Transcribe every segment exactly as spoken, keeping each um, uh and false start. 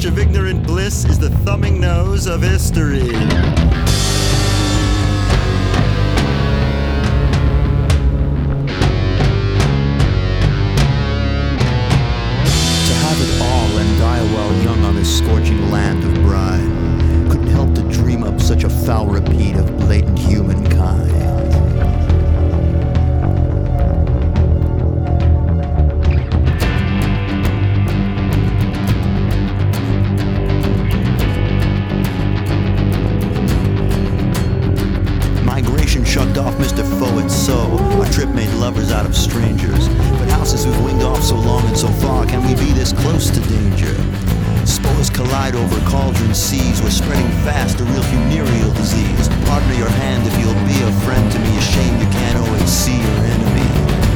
march of ignorant bliss is the thumbing nose of history. Scorching land of brine, couldn't help to dream up such a foul repeat of blatant humankind. Migration shucked off Mister Foet, so our trip made lovers out of strangers. But how since we've winged off so long and so far can we be this close to danger? Spores collide over cauldron seas. We're spreading fast a real funereal disease. Partner your hand if you'll be a friend to me. A shame you can't always see your enemy.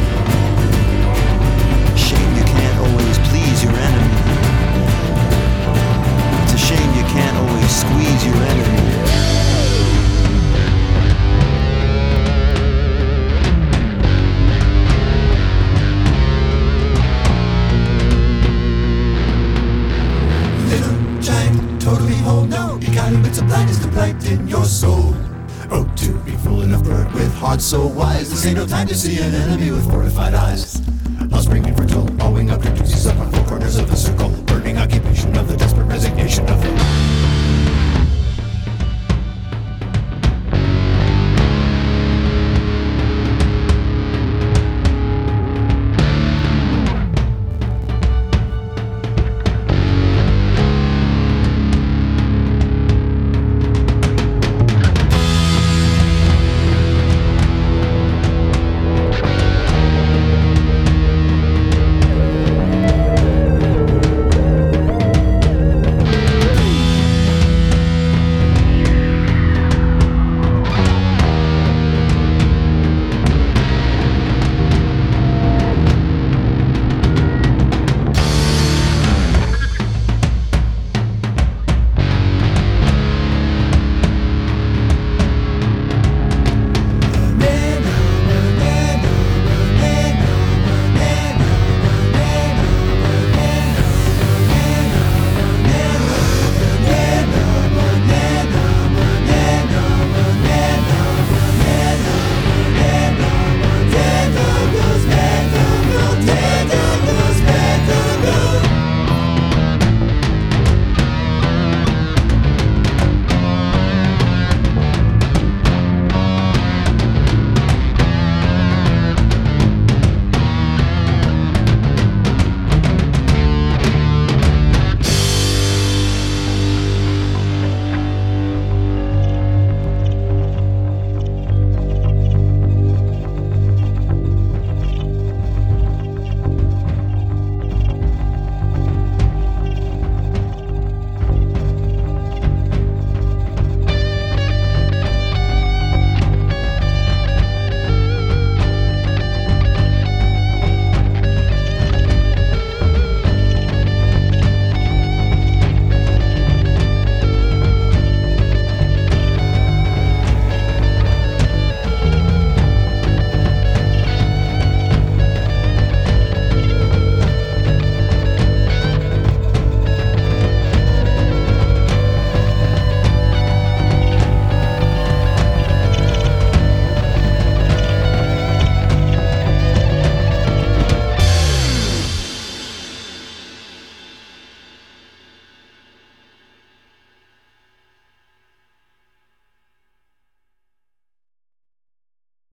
Shame you can't always please your enemy. It's a shame you can't always squeeze your enemy. Totally whole, no, you got a bit of blindness to blight in your soul. Oh, to be full enough bird with heart so wise, this ain't no time to see an enemy with fortified eyes. Lost springing fertile, bowing up your doozies up on four corners of the circle, burning occupation of the desperate resignation of the